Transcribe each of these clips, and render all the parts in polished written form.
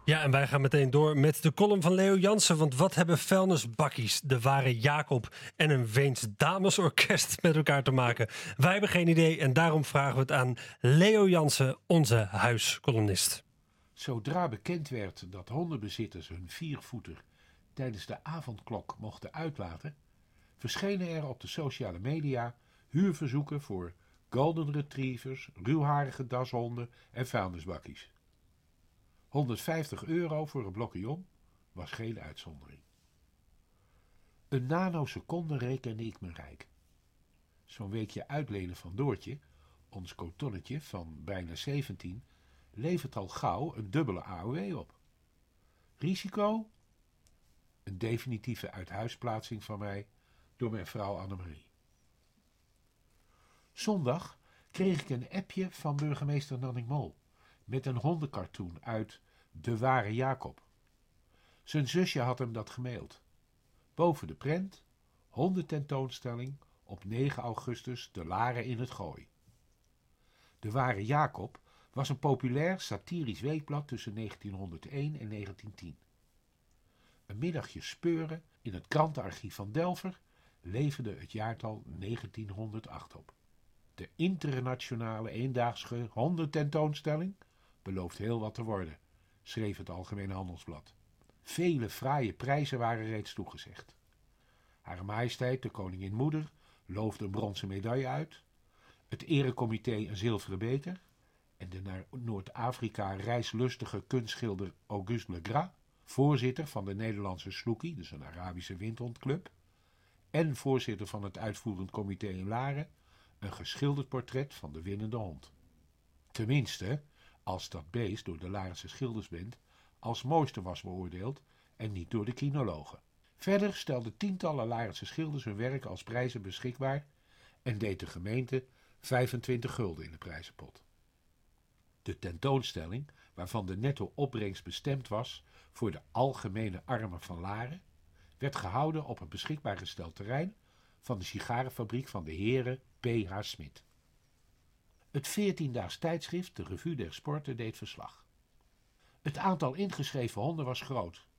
Ja, en wij gaan meteen door met de column van Leo Jansen. Want wat hebben vuilnisbakkies, de ware Jacob en een Weens damesorkest met elkaar te maken? Wij hebben geen idee en daarom vragen we het aan Leo Jansen, onze huiscolumnist. Zodra bekend werd dat hondenbezitters hun viervoeter tijdens de avondklok mochten uitlaten, verschenen er op de sociale media huurverzoeken voor golden retrievers, ruwharige dashonden en vuilnisbakkies. €150 voor een blokje was geen uitzondering. Een nanoseconde rekende ik me rijk. Zo'n weekje uitlenen van Doortje, ons cotonnetje van bijna 17, levert al gauw een dubbele AOW op. Risico? Een definitieve uithuisplaatsing van mij door mijn vrouw Annemarie. Zondag kreeg ik een appje van burgemeester Nanning Mol met een hondencartoon uit De Ware Jacob. Zijn zusje had hem dat gemaild. Boven de prent, hondententoonstelling op 9 augustus de Laren in het Gooi. De Ware Jacob was een populair satirisch weekblad tussen 1901 en 1910. Een middagje speuren in het krantenarchief van Delver leverde het jaartal 1908 op. De internationale eendaagse hondententoonstelling belooft heel wat te worden, schreef het Algemene Handelsblad. Vele fraaie prijzen waren reeds toegezegd. Hare Majesteit, de Koningin Moeder, loofde een bronzen medaille uit, het erecomité een zilveren beker en de naar Noord-Afrika reislustige kunstschilder Auguste Legras, voorzitter van de Nederlandse Sloekie, dus een Arabische windhondclub, en voorzitter van het uitvoerend comité in Laren, een geschilderd portret van de winnende hond. Tenminste, als dat beest door de Larense schildersband als mooiste was beoordeeld en niet door de kinologen. Verder stelden tientallen Larense schilders hun werk als prijzen beschikbaar en deed de gemeente 25 gulden in de prijzenpot. De tentoonstelling, waarvan de netto opbrengst bestemd was voor de algemene armen van Laren, werd gehouden op een beschikbaar gesteld terrein van de sigarenfabriek van de heren P.H. Smit. Het 14-daags tijdschrift, de Revue der Sporten, deed verslag. Het aantal ingeschreven honden was groot.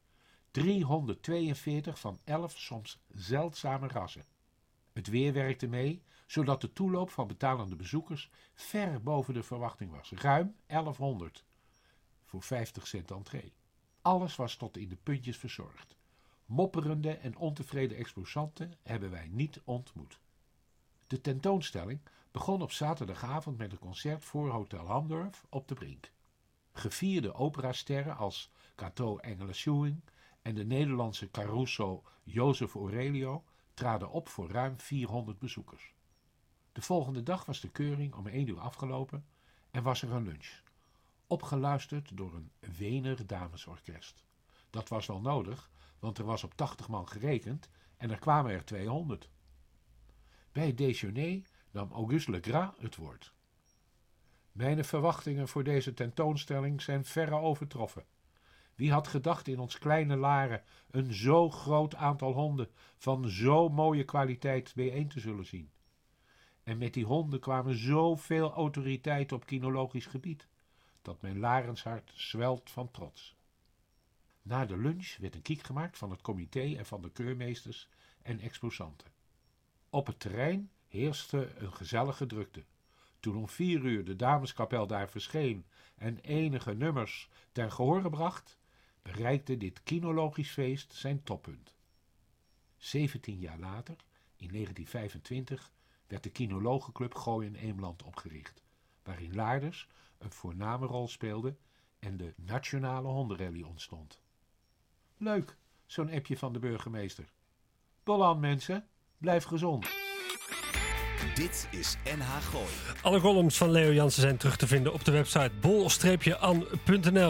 342 van 11 soms zeldzame rassen. Het weer werkte mee, zodat de toeloop van betalende bezoekers ver boven de verwachting was. Ruim 1100 voor 50 cent entree. Alles was tot in de puntjes verzorgd. Mopperende en ontevreden exposanten hebben wij niet ontmoet. De tentoonstelling begon op zaterdagavond met een concert voor Hotel Hamdorf op de Brink. Gevierde operasterren als Cato Engelen-Schewing en de Nederlandse Caruso Jozef Aurelio traden op voor ruim 400 bezoekers. De volgende dag was de keuring om 1 uur afgelopen en was er een lunch, opgeluisterd door een Wener damesorkest. Dat was wel nodig, want er was op 80 man gerekend en er kwamen er 200. Bij het déjeuner nam Auguste Legras het woord. Mijn verwachtingen voor deze tentoonstelling zijn verre overtroffen. Wie had gedacht in ons kleine Laren een zo groot aantal honden van zo mooie kwaliteit bijeen te zullen zien? En met die honden kwamen zoveel autoriteiten op kinologisch gebied, dat mijn Larenshart zwelt van trots. Na de lunch werd een kiek gemaakt van het comité en van de keurmeesters en exposanten. Op het terrein heerste een gezellige drukte. Toen om 4 uur de dameskapel daar verscheen en enige nummers ten gehore bracht, bereikte dit kinologisch feest zijn toppunt. 17 jaar later, in 1925, werd de Kinologenclub Gooi en Eemland opgericht, waarin Laarders een voorname rol speelde en de nationale hondenrally ontstond. Leuk, zo'n appje van de burgemeester. Bolan mensen, blijf gezond. Dit is NH Gooi. Alle columns van Leo Jansen zijn terug te vinden op de website bol-an.nl.